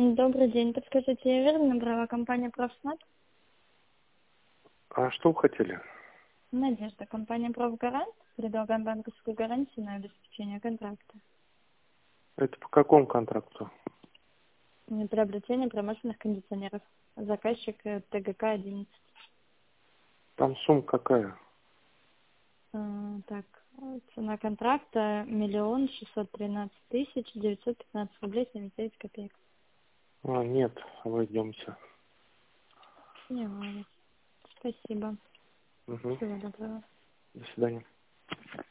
Добрый день. Подскажите, я верно набрала компания «Профснаб»? А что вы хотели? Надежда. Компания «Профгарант». Предлагаем банковскую гарантию на обеспечение контракта. Это по какому контракту? На приобретение промышленных кондиционеров. Заказчик ТГК-11. Там сумма какая? Так, цена контракта 1 613 915 рублей 79 копеек. Нет, обойдемся. Поняла вас. Спасибо. Угу. Всего доброго. До свидания.